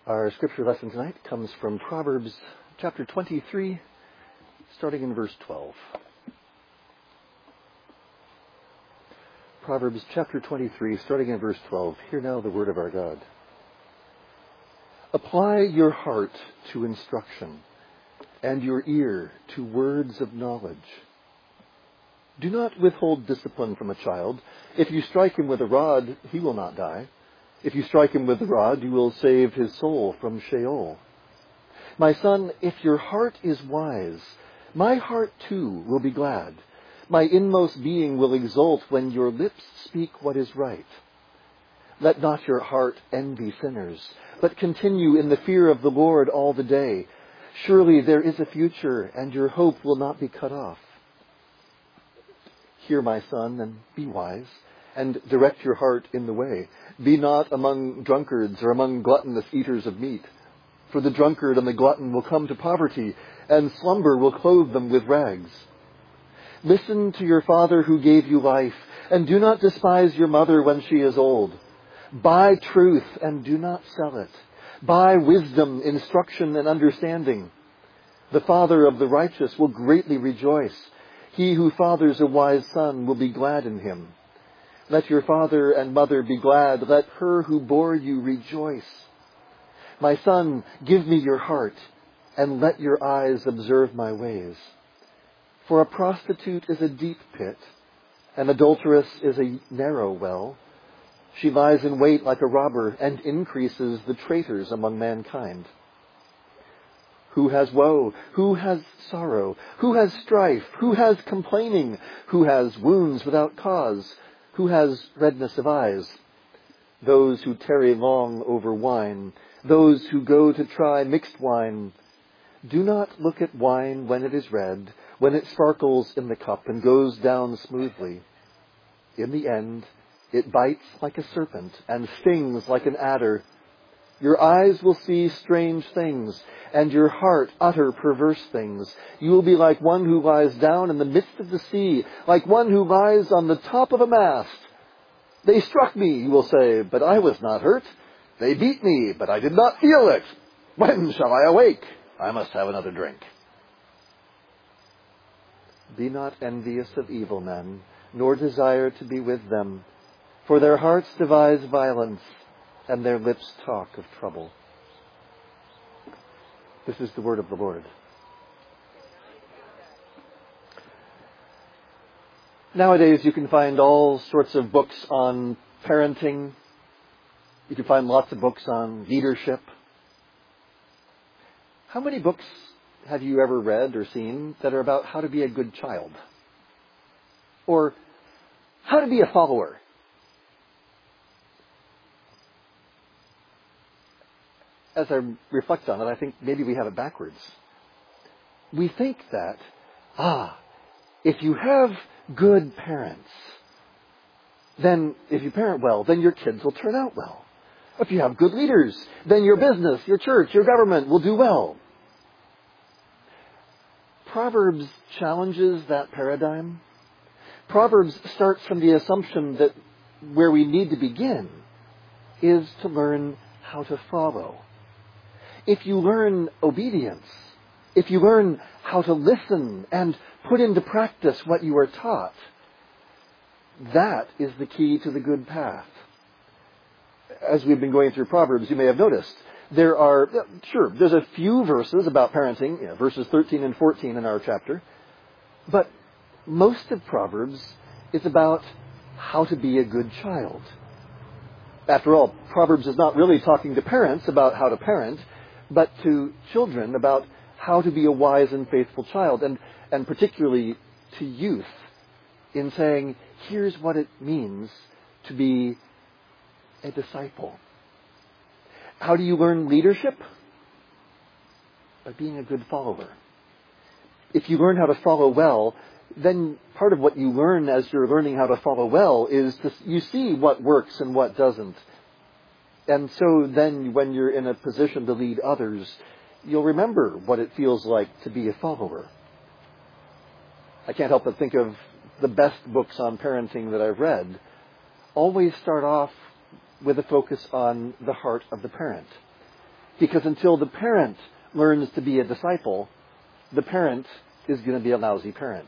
Our scripture lesson tonight comes from Proverbs chapter 23, starting in verse 12. Proverbs chapter 23, starting in verse 12. Hear now the word of our God. Apply your heart to instruction, and your ear to words of knowledge. Do not withhold discipline from a child. If you strike him with a rod, he will not die. If you strike him with the rod, you will save his soul from Sheol. My son, if your heart is wise, my heart too will be glad. My inmost being will exult when your lips speak what is right. Let not your heart envy sinners, but continue in the fear of the Lord all the day. Surely there is a future, and your hope will not be cut off. Hear, my son, and be wise, and direct your heart in the way. Be not among drunkards or among gluttonous eaters of meat. For the drunkard and the glutton will come to poverty, and slumber will clothe them with rags. Listen to your father who gave you life, and do not despise your mother when she is old. Buy truth and do not sell it. Buy wisdom, instruction, and understanding. The father of the righteous will greatly rejoice. He who fathers a wise son will be glad in him. Let your father and mother be glad. Let her who bore you rejoice. My son, give me your heart, and let your eyes observe my ways. For a prostitute is a deep pit, an adulteress is a narrow well. She lies in wait like a robber and increases the traitors among mankind. Who has woe? Who has sorrow? Who has strife? Who has complaining? Who has wounds without cause? Who has redness of eyes? Those who tarry long over wine, those who go to try mixed wine. Do not look at wine when it is red, when it sparkles in the cup and goes down smoothly. In the end, it bites like a serpent and stings like an adder. Your eyes will see strange things, and your heart utter perverse things. You will be like one who lies down in the midst of the sea, like one who lies on the top of a mast. They struck me, you will say, but I was not hurt. They beat me, but I did not feel it. When shall I awake? I must have another drink. Be not envious of evil men, nor desire to be with them, for their hearts devise violence, and their lips talk of trouble. This is the word of the Lord. Nowadays you can find all sorts of books on parenting. You can find lots of books on leadership. How many books have you ever read or seen that are about how to be a good child? Or how to be a follower? As I reflect on it, I think maybe we have it backwards. We think that, if you have good parents, then if you parent well, then your kids will turn out well. If you have good leaders, then your business, your church, your government will do well. Proverbs challenges that paradigm. Proverbs starts from the assumption that where we need to begin is to learn how to follow. If you learn obedience, if you learn how to listen and put into practice what you are taught, that is the key to the good path. As we've been going through Proverbs, you may have noticed, there's a few verses about parenting, verses 13 and 14 in our chapter, but most of Proverbs is about how to be a good child. After all, Proverbs is not really talking to parents about how to parent, but to children about how to be a wise and faithful child, and particularly to youth, in saying, here's what it means to be a disciple. How do you learn leadership? By being a good follower. If you learn how to follow well, then part of what you learn as you're learning how to follow well is you see what works and what doesn't. And so then when you're in a position to lead others, you'll remember what it feels like to be a follower. I can't help but think of the best books on parenting that I've read. Always start off with a focus on the heart of the parent. Because until the parent learns to be a disciple, the parent is going to be a lousy parent.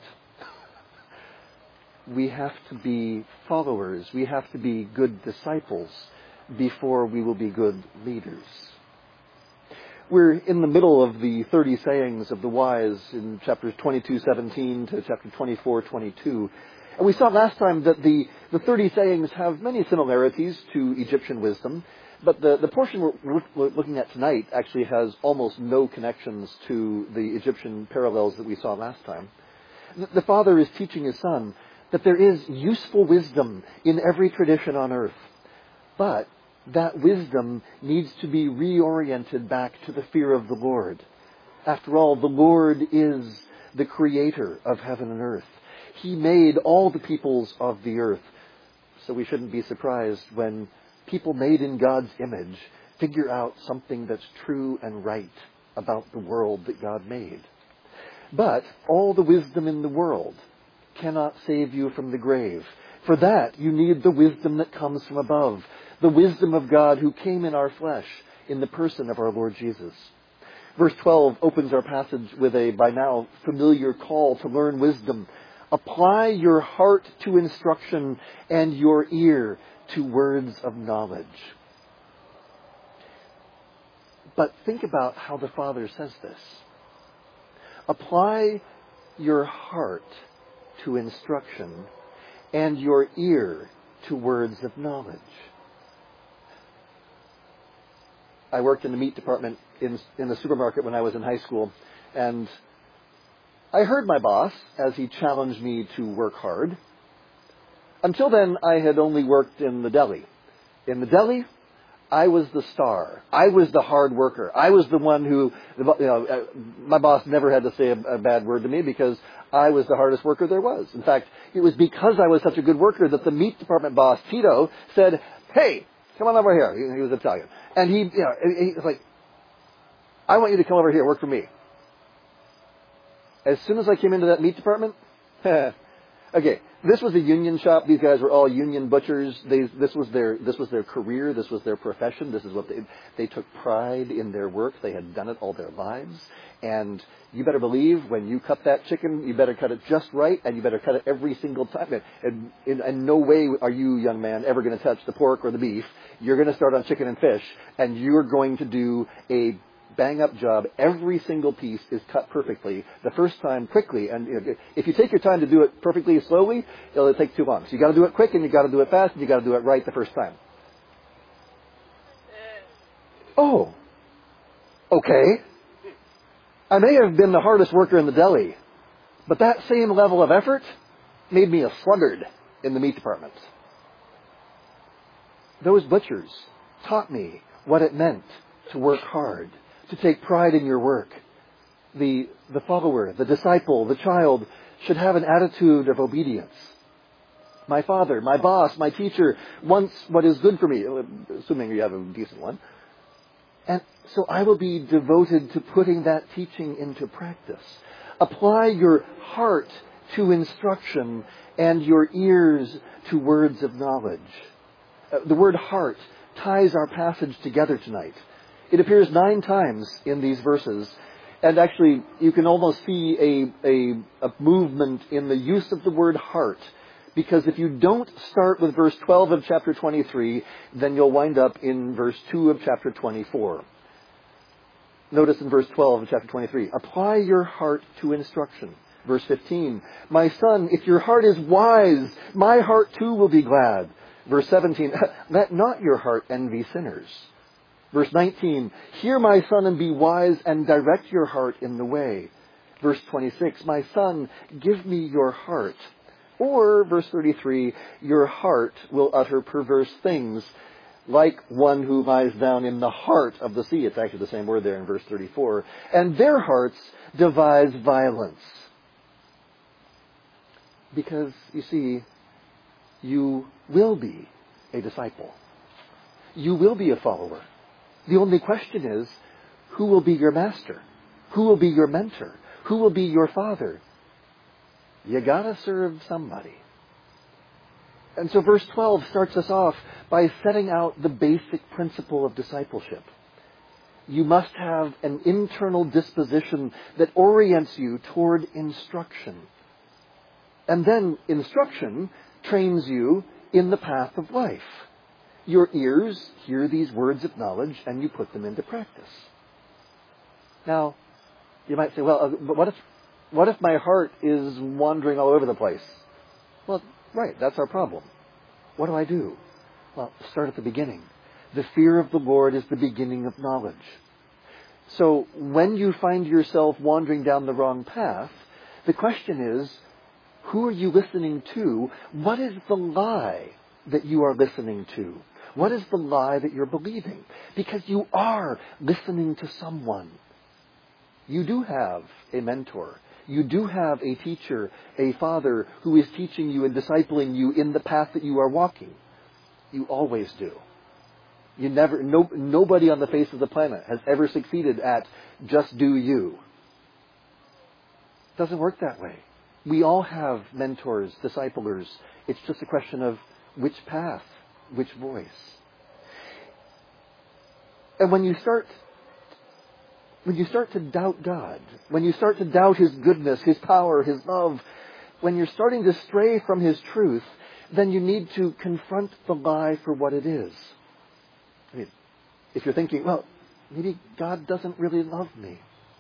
We have to be followers. We have to be good disciples before we will be good leaders. We're in the middle of the 30 sayings of the wise in chapters 22:17 to chapter 24:22. And we saw last time that the 30 sayings have many similarities to Egyptian wisdom, but the portion we're looking at tonight actually has almost no connections to the Egyptian parallels that we saw last time. The father is teaching his son that there is useful wisdom in every tradition on earth, but that wisdom needs to be reoriented back to the fear of the Lord. After all, the Lord is the creator of heaven and earth. He made all the peoples of the earth. So we shouldn't be surprised when people made in God's image figure out something that's true and right about the world that God made. But all the wisdom in the world cannot save you from the grave. For that, you need the wisdom that comes from above, the wisdom of God who came in our flesh in the person of our Lord Jesus. Verse 12 opens our passage with a, by now, familiar call to learn wisdom. Apply your heart to instruction and your ear to words of knowledge. But think about how the Father says this. Apply your heart to instruction and your ear to words of knowledge. I worked in the meat department in the supermarket when I was in high school, and I heard my boss as he challenged me to work hard. Until then, I had only worked in the deli. In the deli, I was the star. I was the hard worker. I was the one who, my boss never had to say a bad word to me because I was the hardest worker there was. In fact, it was because I was such a good worker that the meat department boss, Tito, said, "Hey, come on over here." He was Italian. And he was like, "I want you to come over here, work for me." As soon as I came into that meat department, okay, this was a union shop. These guys were all union butchers. This was their career. This was their profession. This is what they took pride in their work. They had done it all their lives. And you better believe when you cut that chicken, you better cut it just right, and you better cut it every single time. And in no way are you, young man, ever going to touch the pork or the beef. You're going to start on chicken and fish, and you're going to do a bang-up job. Every single piece is cut perfectly the first time, quickly. And if you take your time to do it perfectly slowly, it'll take too long. So you got to do it quick, and you got to do it fast, and you got to do it right the first time. Oh, okay. I may have been the hardest worker in the deli, but that same level of effort made me a sluggard in the meat department. Those butchers taught me what it meant to work hard, to take pride in your work. The follower, the disciple, the child should have an attitude of obedience. My father, my boss, my teacher wants what is good for me, assuming you have a decent one. And so I will be devoted to putting that teaching into practice. Apply your heart to instruction and your ears to words of knowledge. The word heart ties our passage together tonight. It appears 9 times in these verses. And actually, you can almost see a movement in the use of the word heart. Because if you don't start with verse 12 of chapter 23, then you'll wind up in verse 2 of chapter 24. Notice in verse 12 of chapter 23, apply your heart to instruction. Verse 15, my son, if your heart is wise, my heart too will be glad. Verse 17, let not your heart envy sinners. Verse 19, hear my son and be wise and direct your heart in the way. Verse 26, my son, give me your heart. Or, verse 33, your heart will utter perverse things, like one who lies down in the heart of the sea. It's actually the same word there in verse 34. And their hearts devise violence. Because, you see, you will be a disciple. You will be a follower. The only question is, who will be your master? Who will be your mentor? Who will be your father? You gotta serve somebody. And so verse 12 starts us off by setting out the basic principle of discipleship. You must have an internal disposition that orients you toward instruction. And then instruction trains you in the path of life. Your ears hear these words of knowledge and you put them into practice. Now, you might say, well, but what if my heart is wandering all over the place? Well, right, that's our problem. What do I do? Well, start at the beginning. The fear of the Lord is the beginning of knowledge. So when you find yourself wandering down the wrong path, the question is, who are you listening to? What is the lie that you are listening to? What is the lie that you're believing? Because you are listening to someone. You do have a mentor. You do have a teacher, a father who is teaching you and discipling you in the path that you are walking. You always do. Nobody on the face of the planet has ever succeeded at just do you. It doesn't work that way. We all have mentors, disciplers. It's just a question of which path, which voice. And when you start to doubt God, when you start to doubt His goodness, His power, His love, when you're starting to stray from His truth, then you need to confront the lie for what it is. I mean, if you're thinking, well, maybe God doesn't really love me,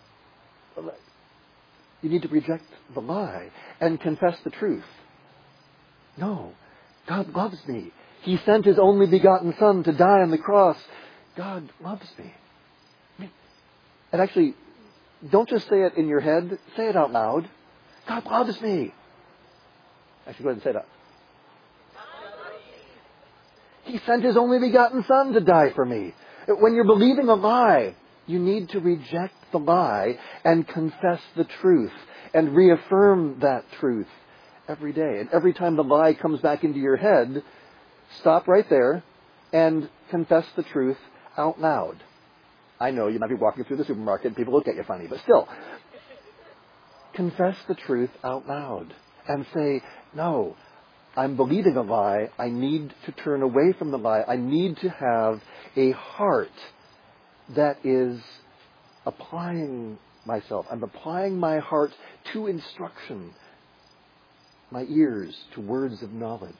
you need to reject the lie and confess the truth. No, God loves me. He sent His only begotten Son to die on the cross. God loves me. And actually, don't just say it in your head. Say it out loud. God loves me. Actually, go ahead and say it out. He sent His only begotten Son to die for me. When you're believing a lie, you need to reject the lie and confess the truth and reaffirm that truth every day. And every time the lie comes back into your head, stop right there and confess the truth out loud. I know you might be walking through the supermarket and people look at you funny, but still, confess the truth out loud and say, no, I'm believing a lie. I need to turn away from the lie. I need to have a heart that is applying myself. I'm applying my heart to instruction, my ears to words of knowledge.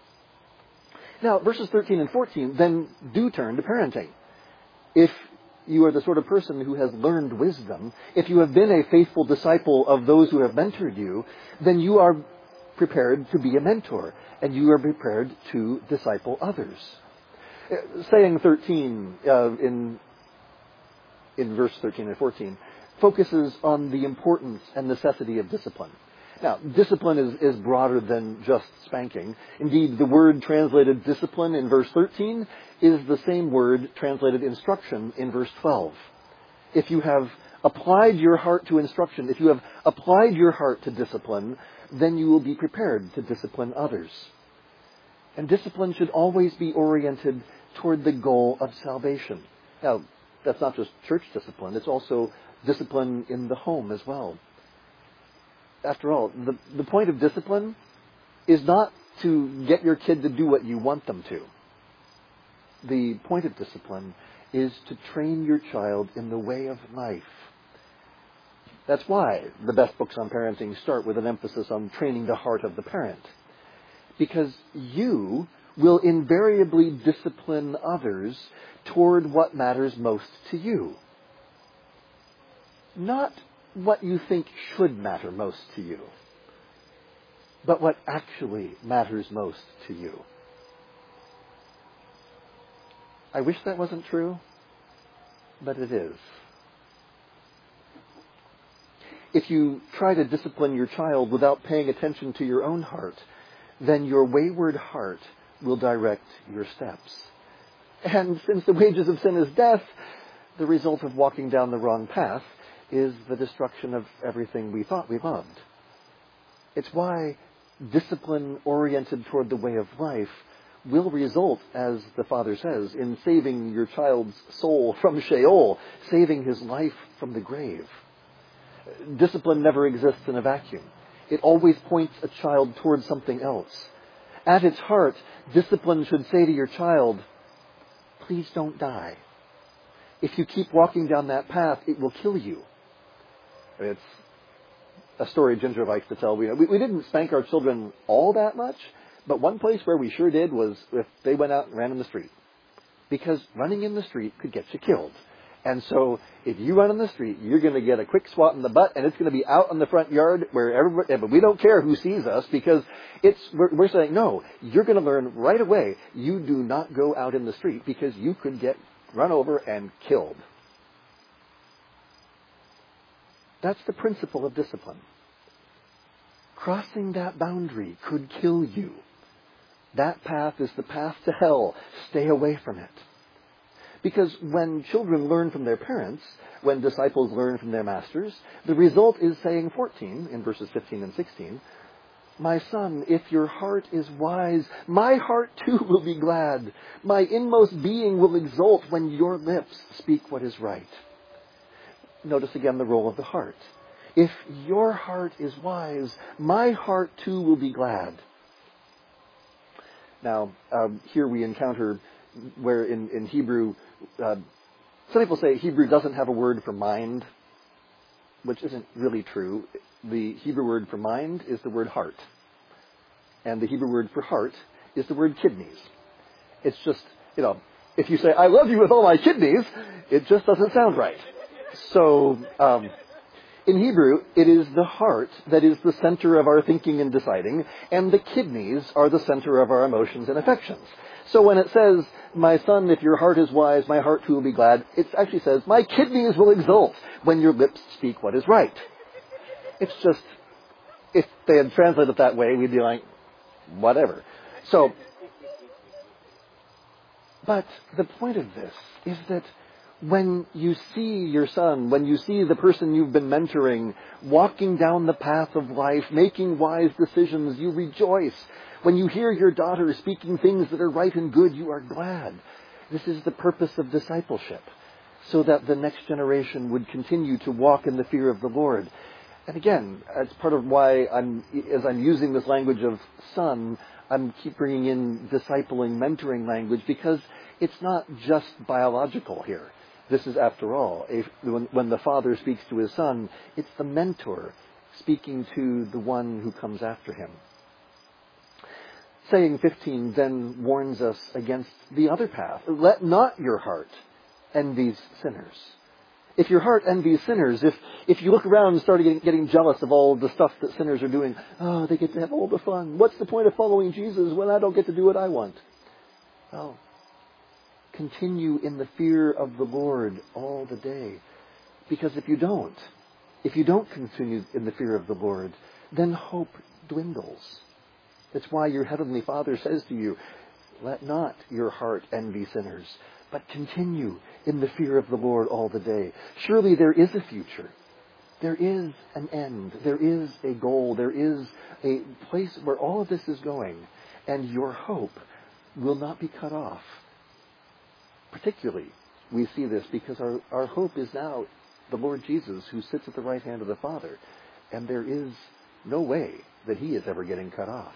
Now, verses 13 and 14 then do turn to parenting. If you are the sort of person who has learned wisdom, if you have been a faithful disciple of those who have mentored you, then you are prepared to be a mentor, and you are prepared to disciple others. Saying 13 in verse 13 and 14 focuses on the importance and necessity of discipline. Now, discipline is broader than just spanking. Indeed, the word translated discipline in verse 13 is the same word translated instruction in verse 12. If you have applied your heart to instruction, if you have applied your heart to discipline, then you will be prepared to discipline others. And discipline should always be oriented toward the goal of salvation. Now, that's not just church discipline, it's also discipline in the home as well. After all, the point of discipline is not to get your kid to do what you want them to. The point of discipline is to train your child in the way of life. That's why the best books on parenting start with an emphasis on training the heart of the parent. Because you will invariably discipline others toward what matters most to you. Not what you think should matter most to you, but what actually matters most to you. I wish that wasn't true, but it is. If you try to discipline your child without paying attention to your own heart, then your wayward heart will direct your steps. And since the wages of sin is death, the result of walking down the wrong path is the destruction of everything we thought we loved. It's why discipline oriented toward the way of life will result, as the Father says, in saving your child's soul from Sheol, saving his life from the grave. Discipline never exists in a vacuum. It always points a child towards something else. At its heart, discipline should say to your child, please don't die. If you keep walking down that path, it will kill you. It's a story Ginger likes to tell. We didn't spank our children all that much, but one place where we sure did was if they went out and ran in the street. Because running in the street could get you killed. And so if you run in the street, you're going to get a quick swat in the butt, and it's going to be out in the front yard where everybody, but we don't care who sees us, because we're saying, no, you're going to learn right away, you do not go out in the street because you could get run over and killed. That's the principle of discipline. Crossing that boundary could kill you. That path is the path to hell. Stay away from it. Because when children learn from their parents, when disciples learn from their masters, the result is saying 14 in verses 15 and 16, "My son, if your heart is wise, my heart too will be glad. My inmost being will exult when your lips speak what is right." Notice again the role of the heart. If your heart is wise, my heart too will be glad. Now, here we encounter where in Hebrew, some people say Hebrew doesn't have a word for mind, which isn't really true. The Hebrew word for mind is the word heart. And the Hebrew word for heart is the word kidneys. It's just, if you say, "I love you with all my kidneys," it just doesn't sound right. So, in Hebrew, it is the heart that is the center of our thinking and deciding, and the kidneys are the center of our emotions and affections. So when it says, "My son, if your heart is wise, my heart too will be glad," it actually says, "My kidneys will exult when your lips speak what is right." It's just, if they had translated it that way, we'd be like, whatever. So, but the point of this is that when you see your son, when you see the person you've been mentoring walking down the path of life, making wise decisions, you rejoice. When you hear your daughter speaking things that are right and good, you are glad. This is the purpose of discipleship, so that the next generation would continue to walk in the fear of the Lord. And again, it's part of why as I'm using this language of son, I'm keep bringing in discipling, mentoring language, because it's not just biological here. This is, after all, when the father speaks to his son, it's the mentor speaking to the one who comes after him. Saying 15 then warns us against the other path. "Let not your heart envy sinners." If your heart envies sinners, if you look around and start getting jealous of all the stuff that sinners are doing, they get to have all the fun. What's the point of following Jesus when I don't get to do what I want? Well, continue in the fear of the Lord all the day. Because if you don't continue in the fear of the Lord, then hope dwindles. That's why your Heavenly Father says to you, "Let not your heart envy sinners, but continue in the fear of the Lord all the day." Surely there is a future. There is an end. There is a goal. There is a place where all of this is going. And your hope will not be cut off. Particularly, we see this because our hope is now the Lord Jesus, who sits at the right hand of the Father. And there is no way that he is ever getting cut off.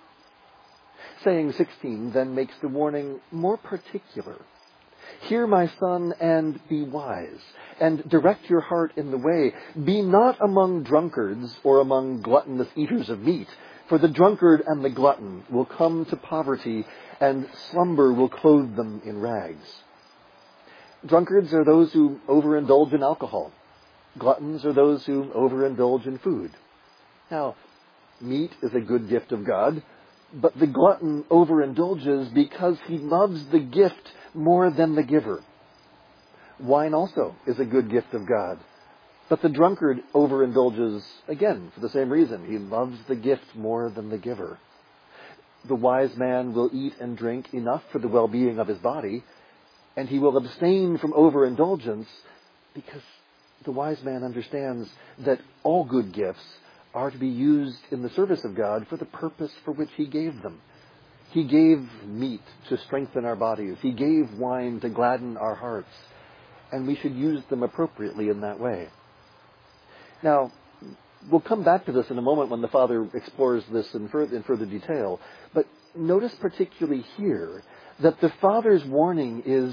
Saying 16 then makes the warning more particular. "Hear, my son, and be wise, and direct your heart in the way. Be not among drunkards or among gluttonous eaters of meat, for the drunkard and the glutton will come to poverty, and slumber will clothe them in rags." Drunkards are those who overindulge in alcohol. Gluttons are those who overindulge in food. Now, meat is a good gift of God, but the glutton overindulges because he loves the gift more than the giver. Wine also is a good gift of God, but the drunkard overindulges, again, for the same reason. He loves the gift more than the giver. The wise man will eat and drink enough for the well-being of his body, and he will abstain from overindulgence because the wise man understands that all good gifts are to be used in the service of God for the purpose for which he gave them. He gave meat to strengthen our bodies. He gave wine to gladden our hearts. And we should use them appropriately in that way. Now, we'll come back to this in a moment when the Father explores this in further detail. But notice particularly here that the Father's warning is,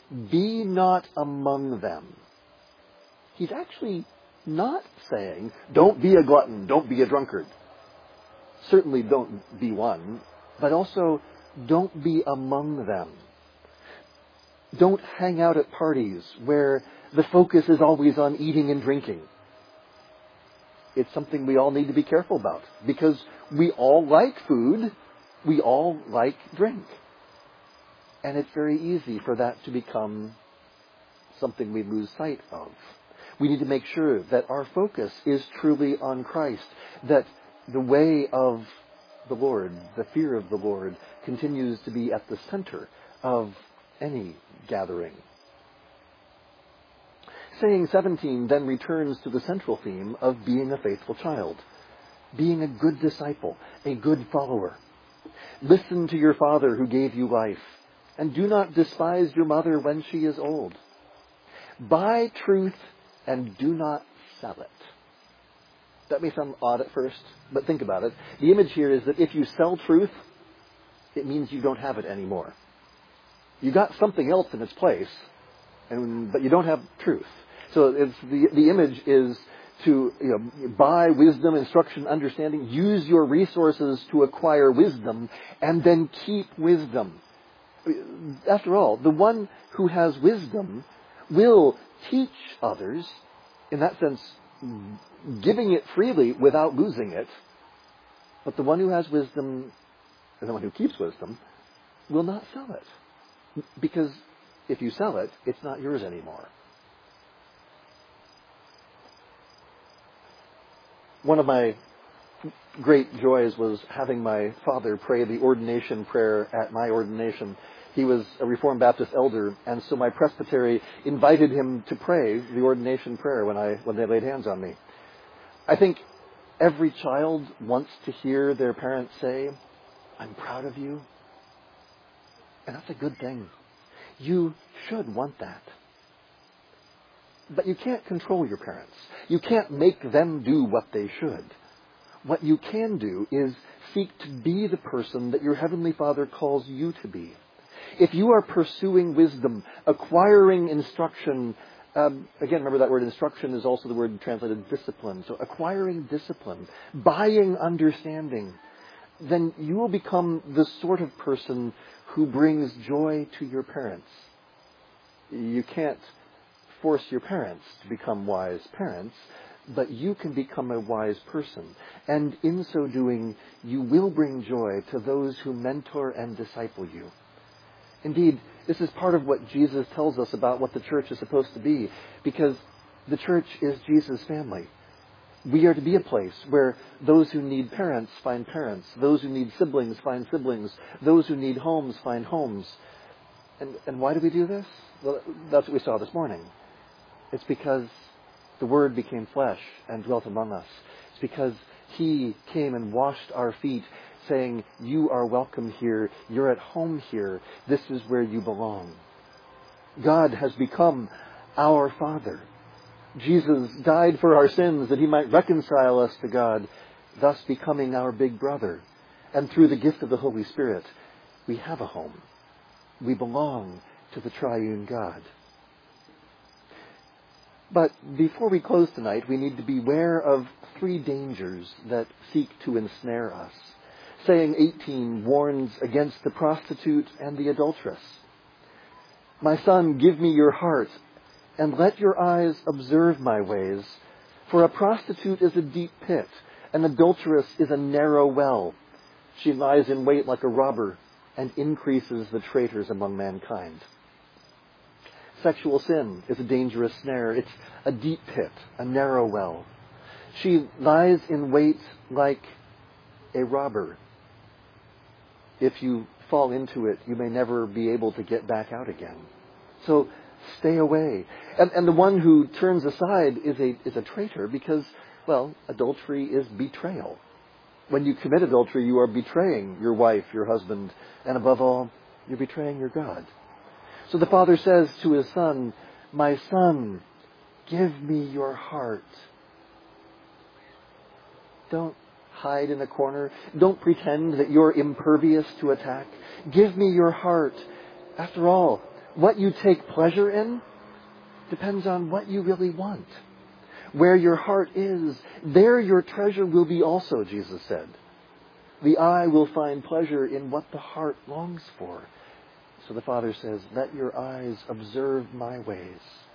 be not among them. He's actually not saying, don't be a glutton, don't be a drunkard. Certainly don't be one, but also don't be among them. Don't hang out at parties where the focus is always on eating and drinking. It's something we all need to be careful about, because we all like food, we all like drink. And it's very easy for that to become something we lose sight of. We need to make sure that our focus is truly on Christ, that the way of the Lord, the fear of the Lord, continues to be at the center of any gathering. Saying 17 then returns to the central theme of being a faithful child, being a good disciple, a good follower. Listen to your father who gave you life, and do not despise your mother when she is old. Buy truth and do not sell it. That may sound odd at first, but think about it. The image here is that if you sell truth, it means you don't have it anymore. You got something else in its place, but you don't have truth. So it's the image is to buy wisdom, instruction, understanding, use your resources to acquire wisdom, and then keep wisdom. After all, the one who has wisdom will teach others, in that sense, giving it freely without losing it. But the one who has wisdom, and the one who keeps wisdom, will not sell it. Because if you sell it, it's not yours anymore. One of my great joys was having my father pray the ordination prayer at my ordination. He was a Reformed Baptist elder, and so my presbytery invited him to pray the ordination prayer when they laid hands on me. I think every child wants to hear their parents say, "I'm proud of you." And that's a good thing. You should want that. But you can't control your parents. You can't make them do what they should. What you can do is seek to be the person that your Heavenly Father calls you to be. If you are pursuing wisdom, acquiring instruction, again, remember that word instruction is also the word translated discipline. So acquiring discipline, buying understanding, then you will become the sort of person who brings joy to your parents. You can't force your parents to become wise parents, but you can become a wise person. And in so doing, you will bring joy to those who mentor and disciple you. Indeed, this is part of what Jesus tells us about what the church is supposed to be, because the church is Jesus' family. We are to be a place where those who need parents find parents, those who need siblings find siblings, those who need homes find homes. And why do we do this? Well, that's what we saw this morning. It's because the Word became flesh and dwelt among us. It's because He came and washed our feet, saying, "You are welcome here. You're at home here. This is where you belong." God has become our Father. Jesus died for our sins that He might reconcile us to God, thus becoming our big brother. And through the gift of the Holy Spirit, we have a home. We belong to the triune God. But before we close tonight, we need to beware of 3 dangers that seek to ensnare us. Saying 18 warns against the prostitute and the adulteress. "My son, give me your heart, and let your eyes observe my ways. For a prostitute is a deep pit, an adulteress is a narrow well. She lies in wait like a robber, and increases the traitors among mankind." Sexual sin is a dangerous snare. It's a deep pit, a narrow well. She lies in wait like a robber. If you fall into it, you may never be able to get back out again. So stay away. And the one who turns aside is a traitor because, well, adultery is betrayal. When you commit adultery, you are betraying your wife, your husband, and above all, you're betraying your God. So the father says to his son, "My son, give me your heart." Don't hide in a corner. Don't pretend that you're impervious to attack. Give me your heart. After all, What you take pleasure in depends on what you really want. Where your heart is, there your treasure will be also, Jesus said. The eye will find pleasure in what the heart longs for. So the Father says, let your eyes observe my ways.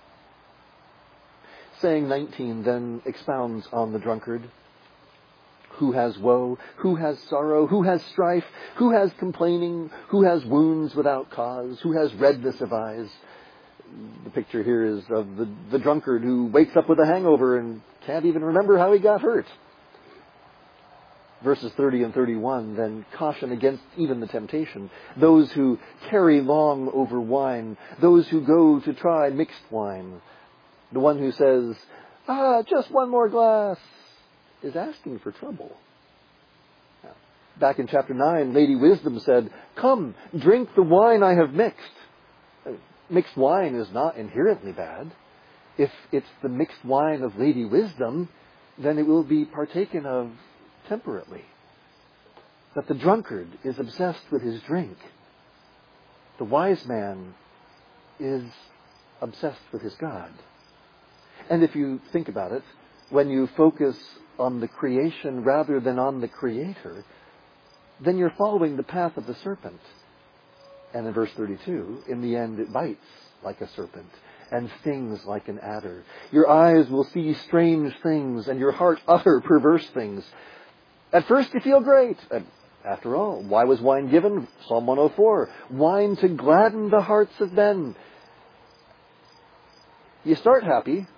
Saying 19 then expounds on the drunkard. Who has woe? Who has sorrow? Who has strife? Who has complaining? Who has wounds without cause? Who has redness of eyes? The picture here is of the drunkard who wakes up with a hangover and can't even remember how he got hurt. Verses 30 and 31 then caution against even the temptation. Those who tarry long over wine. Those who go to try mixed wine. The one who says, just one more glass, is asking for trouble. Back in chapter 9, Lady Wisdom said, come, drink the wine I have mixed. Mixed wine is not inherently bad. If it's the mixed wine of Lady Wisdom, then it will be partaken of temperately. But the drunkard is obsessed with his drink. The wise man is obsessed with his God. And if you think about it, when you focus on the creation rather than on the Creator, then you're following the path of the serpent. And in verse 32, in the end it bites like a serpent and stings like an adder. Your eyes will see strange things and your heart utter perverse things. At first you feel great. After all, why was wine given? Psalm 104. Wine to gladden the hearts of men. You start happy,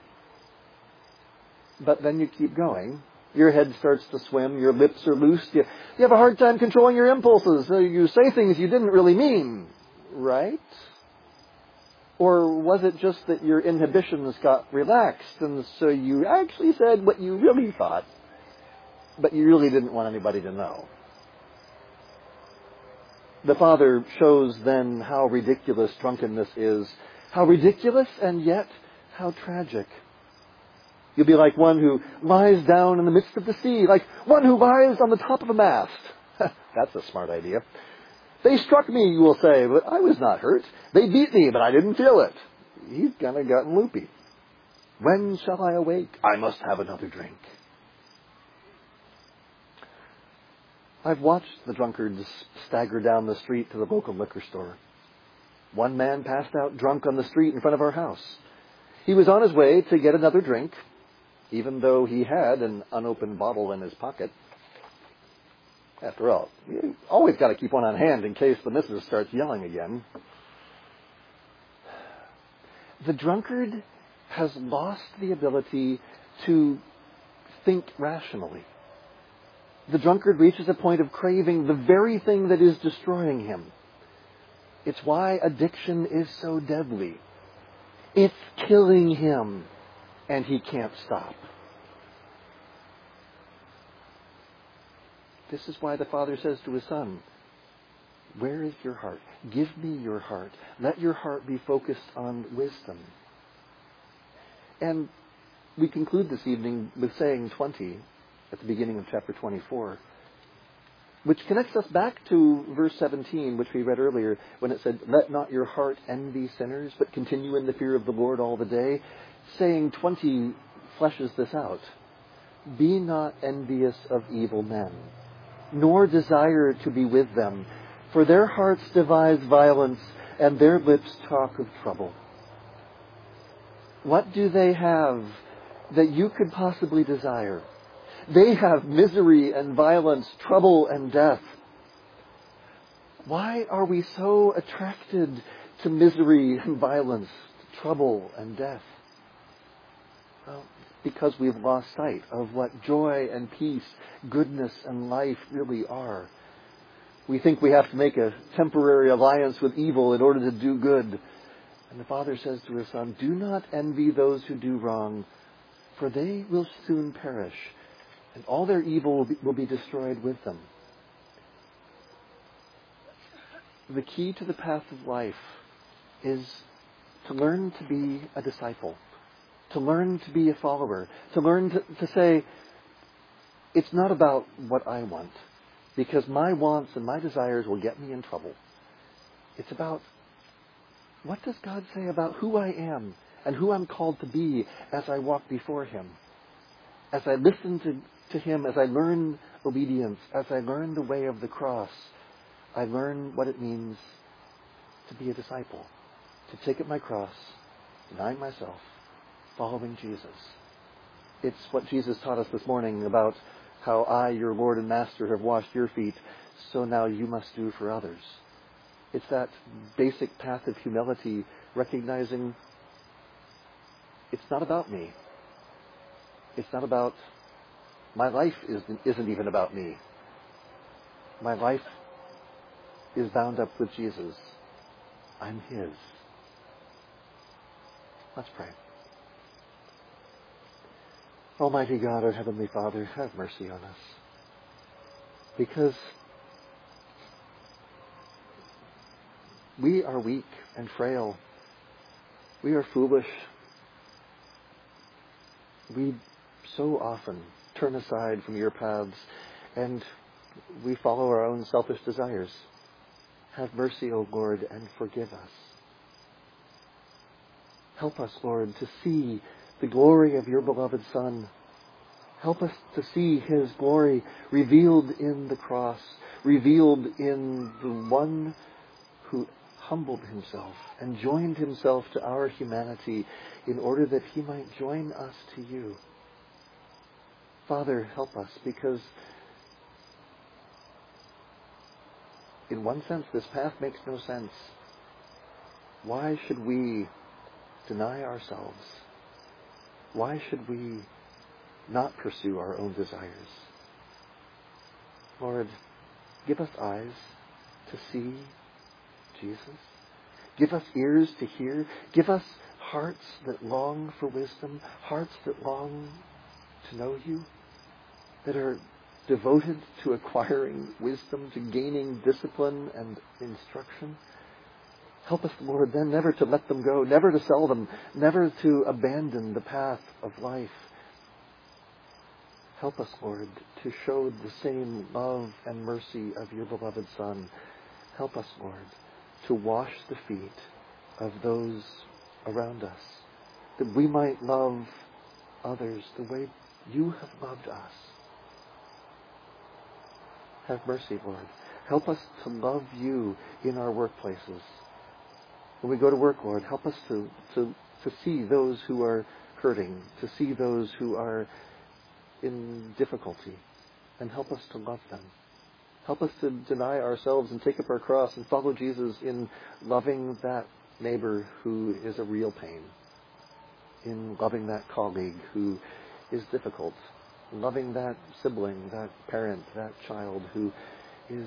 but then you keep going. Your head starts to swim. Your lips are loose. You have a hard time controlling your impulses. So you say things you didn't really mean, right? Or was it just that your inhibitions got relaxed and so you actually said what you really thought, but you really didn't want anybody to know? The Father shows then how ridiculous drunkenness is. How ridiculous and yet how tragic. You'll be like one who lies down in the midst of the sea, like one who lies on the top of a mast. That's a smart idea. They struck me, you will say, but I was not hurt. They beat me, but I didn't feel it. He's kind of gotten loopy. When shall I awake? I must have another drink. I've watched the drunkards stagger down the street to the local liquor store. One man passed out drunk on the street in front of our house. He was on his way to get another drink, even though he had an unopened bottle in his pocket. After all, you always got to keep one on hand in case the missus starts yelling again. The drunkard has lost the ability to think rationally. The drunkard reaches a point of craving the very thing that is destroying him. It's why addiction is so deadly. It's killing him, and he can't stop. This is why the Father says to his Son, where is your heart? Give me your heart. Let your heart be focused on wisdom. And we conclude this evening with saying 20 at the beginning of chapter 24, which connects us back to verse 17, which we read earlier, when it said, let not your heart envy sinners, but continue in the fear of the Lord all the day. Saying 20 fleshes this out. Be not envious of evil men, nor desire to be with them, for their hearts devise violence, and their lips talk of trouble. What do they have that you could possibly desire? They have misery and violence, trouble and death. Why are we so attracted to misery and violence, trouble and death? Well, because we've lost sight of what joy and peace, goodness and life really are. We think we have to make a temporary alliance with evil in order to do good. And the Father says to his Son, do not envy those who do wrong, for they will soon perish, and all their evil will be destroyed with them. The key to the path of life is to learn to be a disciple, to learn to be a follower, to learn to say, it's not about what I want, because my wants and my desires will get me in trouble. It's about What does God say about who I am and who I'm called to be as I walk before Him? As I listen to Him, as I learn obedience, as I learn the way of the cross, I learn what it means to be a disciple, to take up my cross, denying myself, following Jesus. It's what Jesus taught us this morning about how I, your Lord and Master, have washed your feet, so now you must do for others. It's that basic path of humility, recognizing it's not about me. It's not about, my life isn't even about me. My life is bound up with Jesus. I'm His. Let's pray. Almighty God, our Heavenly Father, have mercy on us. Because we are weak and frail. We are foolish. We so often turn aside from your paths and we follow our own selfish desires. Have mercy, O Lord, and forgive us. Help us, Lord, to see the glory of your beloved Son. Help us to see His glory revealed in the cross, revealed in the one who humbled Himself and joined Himself to our humanity in order that He might join us to you. Father, help us, because in one sense this path makes no sense. Why should we deny ourselves? Why should we not pursue our own desires? Lord, give us eyes to see Jesus. Give us ears to hear. Give us hearts that long for wisdom, hearts that long to know you, that are devoted to acquiring wisdom, to gaining discipline and instruction. Help us, Lord, then never to let them go, never to sell them, never to abandon the path of life. Help us, Lord, to show the same love and mercy of your beloved Son. Help us, Lord, to wash the feet of those around us, that we might love others the way you have loved us. Have mercy, Lord. Help us to love you in our workplaces. When we go to work, Lord, help us to see those who are hurting, to see those who are in difficulty, and help us to love them. Help us to deny ourselves and take up our cross and follow Jesus in loving that neighbor who is a real pain, in loving that colleague who is difficult, loving that sibling, that parent, that child who is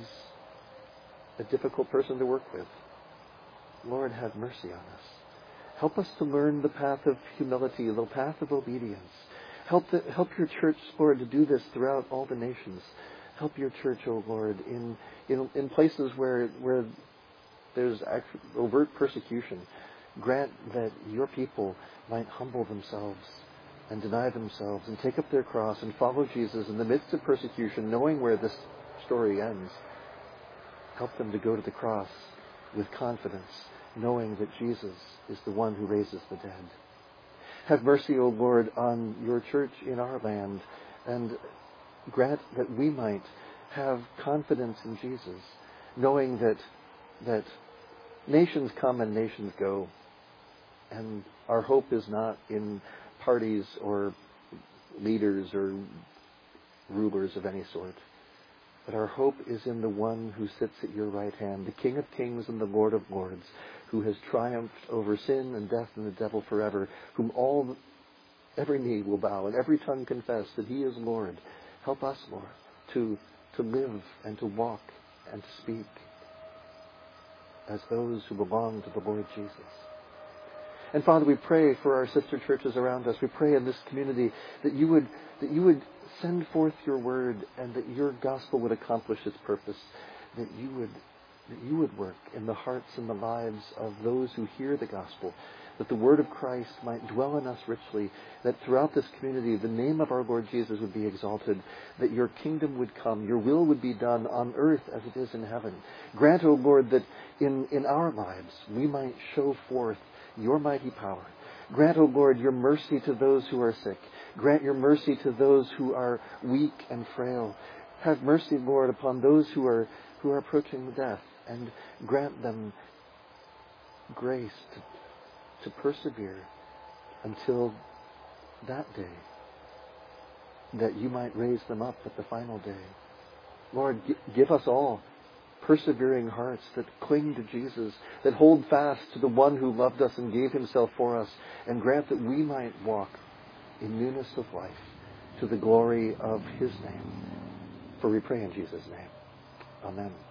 a difficult person to work with. Lord, have mercy on us. Help us to learn the path of humility, the path of obedience. Help your church, Lord, to do this throughout all the nations. Help your church, O Lord, in places where there's overt persecution. Grant that your people might humble themselves and deny themselves and take up their cross and follow Jesus in the midst of persecution, knowing where this story ends. Help them to go to the cross with confidence, knowing that Jesus is the one who raises the dead. Have mercy, O Lord, on your church in our land, and grant that we might have confidence in Jesus, knowing that nations come and nations go, and our hope is not in parties or leaders or rulers of any sort, but our hope is in the one who sits at your right hand, the King of Kings and the Lord of Lords, who has triumphed over sin and death and the devil forever, whom every knee will bow and every tongue confess that he is Lord. Help us, Lord, to live and to walk and to speak as those who belong to the Lord Jesus. And Father, we pray for our sister churches around us. We pray in this community that you would send forth your word and that your gospel would accomplish its purpose, that you would work in the hearts and the lives of those who hear the gospel, that the word of Christ might dwell in us richly, that throughout this community the name of our Lord Jesus would be exalted, that your kingdom would come, your will would be done on earth as it is in heaven. Grant, O Lord, that in our lives we might show forth your mighty power. Grant, O Lord, your mercy to those who are sick. Grant your mercy to those who are weak and frail. Have mercy, Lord, upon those who are approaching death, and grant them grace to persevere until that day, that you might raise them up at the final day. Lord, give us all persevering hearts that cling to Jesus, that hold fast to the one who loved us and gave himself for us, and grant that we might walk in newness of life to the glory of his name. For we pray in Jesus' name. Amen.